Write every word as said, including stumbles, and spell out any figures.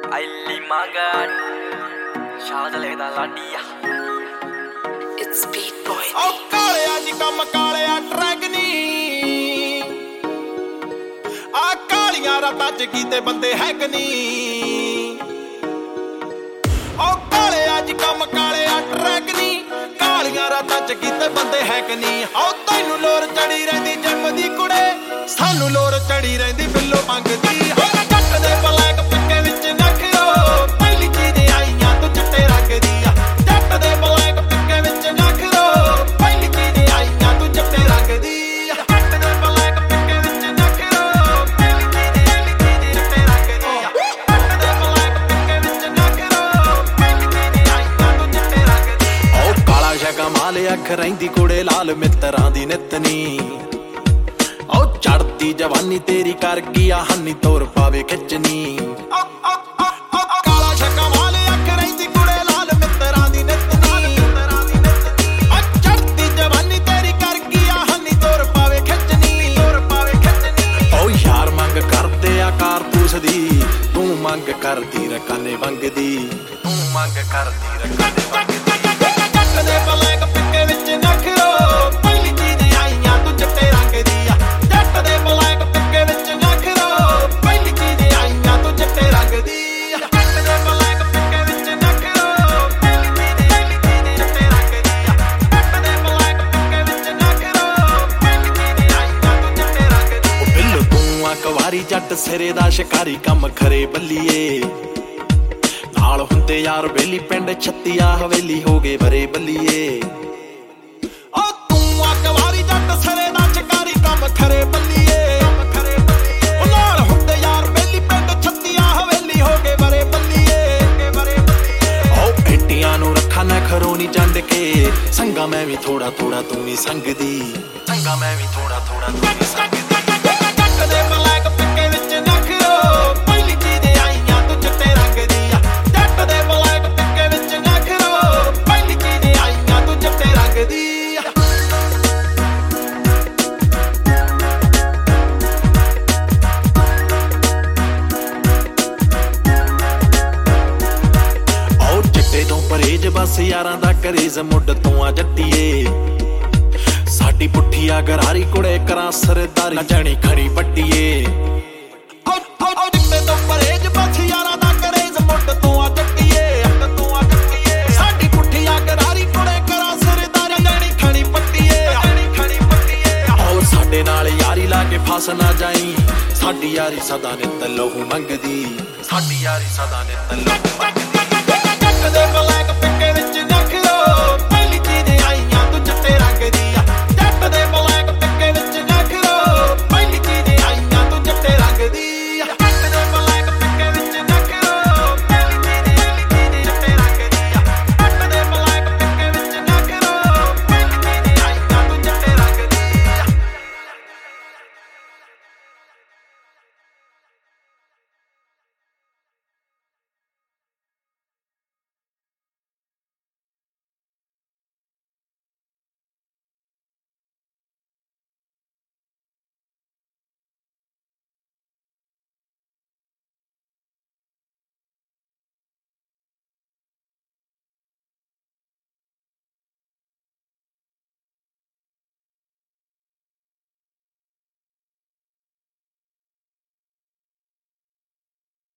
Aili Magan, Shadale da Ladia. It's Beat Boy. Oh, ਕਾਲਿਆ ਜੀ ਕੰਮ ਕਾਲਿਆ track ਨੀ ਆ ਕਾਲੀਆਂ ਰਾਤਾਂ ਚ ਕੀਤੇ ਬੰਦੇ ਹੈਕ ਨੀ ਉਹ ਕਾਲਿਆ ਜੀ ਕੰਮ ਕਾਲਿਆ ਟਰੈਕ ਨੀ ਕਾਲੀਆਂ ਰਾਤਾਂ ਚ ਕੀਤੇ ਬੰਦੇ ਹੈਕ ਨੀ ਉਹ ਤੈਨੂੰ ਲੋਰ ਚੜੀ ਰਹਿੰਦੀ ਜਿਮ ਦੀ ਕੁੜੇ ਸਾਨੂੰ ਲੋਰ ਚੜੀ ਰਹਿੰਦੀ ਬਿੱਲੋ ਮੰਗਦੀ ਹੋ ਜੱਟ ਦੇ ਬਲੈਕ ਪਿੱਕੇ ਵਿੱਚ ਨਖਰੋ ਪਹਿਲੀ ਚੀਜ਼ ਆਈਆਂ ਤੂੰ ਚਿੱਟੇ ਰੰਗ ਦੀ ਆ ਜੱਟ ਦੇ ਬਲੈਕ ਪਿੱਕੇ ਵਿੱਚ ਨਖਰੋ ਪਹਿਲੀ ਚੀਜ਼ ਆਈਆਂ ਤੂੰ ਚਿੱਟੇ ਰੰਗ ਦੀ ਆ ਜੱਟ ਦੇ ਬਲੈਕ ਪਿੱਕੇ ਵਿੱਚ ਨਖਰੋ ਪਹਿਲੀ ਚੀਜ਼ ਪਹਿਲੀ ਚੀਜ਼ ਚਿੱਟੇ ਰੰਗ ਦੀ ਆ ਜੱਟ ਦੇ ਬਲੈਕ ਪਿੱਕੇ ਵਿੱਚ ਨਖਰੋ ਪਹਿਲੀ ਚੀਜ਼ ਆਈਆਂ ਤੂੰ ਚਿੱਟੇ ਰੰਗ ਦੀ ਉਹ ਕਾਲਾ ਸ਼ਗਾ ਮਾਲ ਅੱਖ ਰਹਿੰਦੀ ਕੁੜੇ ਲਾਲ ਮਿੱਤਰਾਂ ਦੀ ਨਿਤਨੀ ਉਹ ਚੜਦੀ ਜਵਾਨੀ ਤੇਰੀ ਕਰ ਗਿਆ ਹੰਨੀ ਤੋਰ ਪਾਵੇ ਖਿੱਚਣੀ ਕਾਲਾ ਸ਼ੱਕਾ ਵਾਲੇ ਅੱਖ ਰਹਿੰਦੀ ਕੁੜੇ ਲਾਲ ਮਿੱਤਰਾਂ ਦੀ ਨਿਤਨੀ ਉਹ ਚੜਦੀ ਜਵਾਨੀ ਤੇਰੀ ਕਰ ਗਿਆ ਹੰਨੀ ਤੋਰ ਪਾਵੇ ਖਿੱਚਣੀ ਤੋਰ ਪਾਵੇ ਖਿੱਚਣੀ ਉਹ ਯਾਰ ਮੰਗ ਕਰਦੇ ਆ ਕਾਰਤੂਸ ਦੀ ਤੂੰ ਮੰਗ ਕਰਦੀ ਰਕਾਨੇ ਵੰਗਦੀ ਤੂੰ ਮੰਗ ਕਰਦੀ ਰਕਾਨੇ ਵੰਗਦੀ ਜੱਟ ਦੇ ਬਲੈਕ ਪਿੱਕੇ ਵਿੱਚ ਨਖਰੋ ਪਹਿਲੀ ਚੀਜ਼ ਆਈਆਂ ਤੂੰ ਚਿੱਟੇ ਰੰਗ ਦੀ ਆ ਜੱਟ ਦੇ ਬਲੈਕ ਪਿੱਕੇ ਵਿੱਚ ਨਖਰੋ ਪਹਿਲੀ ਚੀਜ਼ ਆਈਆਂ ਤੂੰ ਚਿੱਟੇ ਰੰਗ ਦੀ ਆ ਜੱਟ ਦੇ ਬਲੈਕ ਪਿੱਕੇ ਵਿੱਚ ਨਖਰੋ ਪਹਿਲੀ ਚੀਜ਼ ਪਹਿਲੀ ਚੀਜ਼ ਚਿੱਟੇ ਰੰਗ ਦੀ ਆ ਜੱਟ ਦੇ ਬਲੈਕ ਪਿੱਕੇ ਵਿੱਚ ਨਖਰੋ ਪਹਿਲੀ ਚੀਜ਼ ਆਈਆਂ ਤੂੰ ਚਿੱਟੇ ਰੰਗ ਦੀ ਉਹ ਬਿੱਲੋ ਤੂੰ ਆ ਕਵਾਰੀ ਜੱਟ ਸਿਰੇ ਦਾ ਸ਼ਿਕਾਰੀ ਕੰਮ ਖਰੇ ਬੱਲੀਏ ਨਾਲ ਹੁੰਦੇ ਯਾਰ ਵੇਲੀ ਪਿੰਡ ਛੱਤੀਆ ਹਵੇਲੀ ਹੋ ਗਏ ਬਰੇ ਬੱਲੀਏ ਓ ਤੂੰ ਆ ਕਵਾਰੀ ਜੱਟ ਸਰੇ ਦਾ ਸ਼ਿਕਾਰੀ ਕੰਮ ਖਰੇ ਬੱਲੀਏ ਓ ਨਾਲ ਹੁੰਦੇ ਯਾਰ ਵੇਲੀ ਪਿੰਡ ਛੱਤੀਆ ਹਵੇਲੀ ਹੋ ਗਏ ਬਰੇ ਬੱਲੀਏ ਓ ਬੇਟੀਆਂ ਨੂੰ ਰੱਖਾਂ ਨਾ ਖਰੋਣੀ ਚੰਡ ਕੇ ਸੰਗਾ ਮੈਂ ਵੀ ਥੋੜਾ ਥੋੜਾ ਤੂੰ ਵੀ ਸੰਗਦੀ ਸੰਗਾ ਮੈਂ ਵੀ ਥੋੜਾ ਥੋੜਾ ਤੂੰ ਵੀ ਸੰਗਦੀ ਜੱਟ ਦੇ ਬਲੈਕ ਪਿੱਕੇ ਵਿੱਚ ਨਖਰੋ ਪਹਿਲੀ ਚੀਜ਼ ਆਈਆਂ ਤੂੰ ਚਿੱਟੇ ਰੰਗ ਦੀ ਆ ਜੱਟ ਦੇ ਬਲੈਕ ਪਿੱਕੇ ਵਿੱਚ ਨਖਰੋ ਪਹਿਲੀ ਚੀਜ਼ ਆਈਆਂ ਤੂੰ ਚਿੱਟੇ ਰੰਗ ਦੀ ਆ ਉਹ ਚਿੱਟੇ ਤੋਂ ਪਰਹੇਜ ਬਸ ਯਾਰਾਂ ਦਾ ਕਰੇਜ਼ ਮੁੱਢ ਤੋਂ ਆ ਜੱਟੀਏ ਸਾਡੀ ਪੁੱਠੀ ਆ ਗਰਾਰੀ ਕੁੜੇ ਕਰਾਂ ਸਰਦਾਰੀ ਨਾ ਜਾਣੀ ਖੜੀ ਪੱਟੀਏ ਉਹ ਚਿੱਟੇ ਤੋਂ ਪਰਹੇਜ ਬਸ ਯਾਰਾਂ ਦਾ ਕਰੇਜ਼ ਮੁੱਢ ਤੋਂ ਆ ਜੱਟੀਏ ਤੋਂ ਆ ਜੱਟੀਏ ਸਾਡੀ ਪੁੱਠੀ ਆ ਗਰਾਰੀ ਕੁੜੇ ਕਰਾਂ ਸਰਦਾਰੀ ਜਾਣੀ ਖੜੀ ਪੱਟੀਏ ਜਾਣੀ ਖੜੀ ਪੱਟੀਏ ਉਹ ਸਾਡੇ ਨਾਲ ਯਾਰੀ ਲਾ ਕੇ ਫਸ ਨਾ ਜਾਈ ਸਾਡੀ ਯਾਰੀ ਸਦਾ ਨਿੱਤ ਲਹੂ ਮੰਗਦੀ ਸਾਡੀ ਯਾਰੀ ਸਦਾ ਨਿੱਤ ਲਹੂ ਮੰਗਦੀ ਜੱਟ ਦੇ ਬਲੈਕ